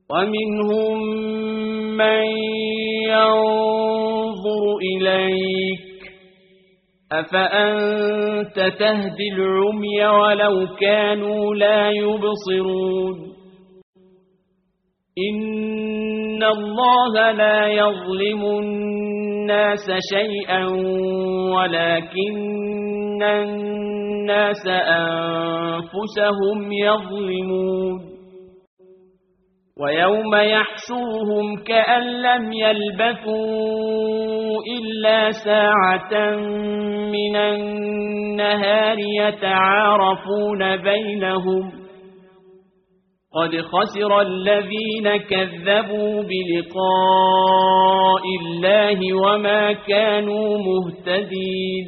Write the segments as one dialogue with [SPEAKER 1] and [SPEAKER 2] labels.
[SPEAKER 1] ومنهم من ينظر إليك أفأنت تهدي العمي ولو كانوا لا يبصرون إن الله لا يظلم الناس شيئا ولكن الناس أنفسهم يظلمون ويوم يحشرهم كأن لم يلبثوا إلا ساعة من النهار يتعارفون بينهم قد خسر الذين كذبوا بلقاء الله وما كانوا مهتدين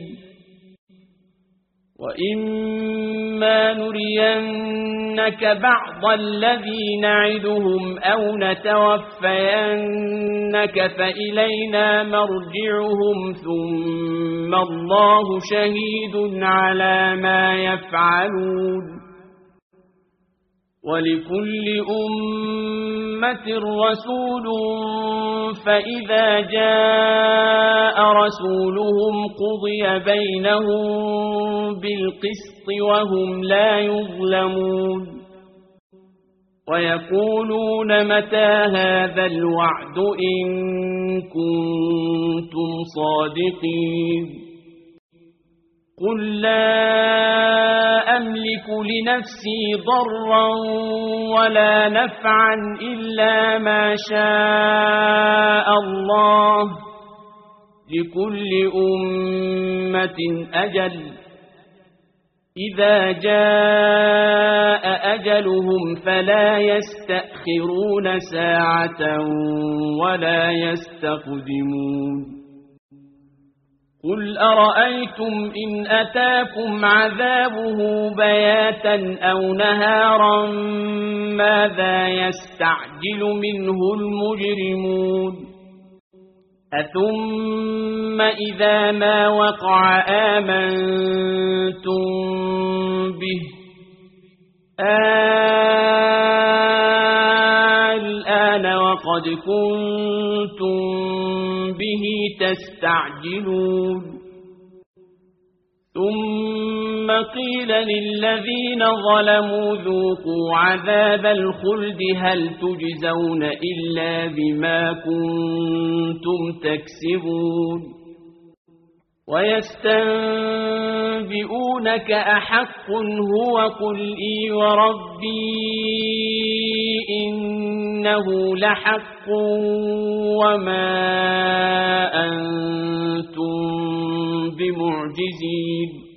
[SPEAKER 1] وإما نرينك بعض الذي نعدهم أو نتوفينك فإلينا مرجعهم ثم الله شهيد على ما يفعلون ولكل أمة رسول فإذا جاء رسولهم قضي بينهم بالقسط وهم لا يظلمون ويقولون متى هذا الوعد إن كنتم صادقين قل لا أملك لنفسي ضرا ولا نفعا إلا ما شاء الله لكل أمة أجل إذا جاء أجلهم فلا يستأخرون ساعة ولا يستقدمون قل أرأيتم إن أتاكم عذابه بياتا أو نهارا ماذا يستعجل منه المجرمون أثم إذا ما وقع آمنتم به الآن وقد كنتم به تستعجلون ثم قيل للذين ظلموا ذوقوا عذاب الخلد هل تجزون إلا بما كنتم تكسبون ويستنبئونك أحق هو قل إي وربي إنه لحق وما أنتم بمعجزين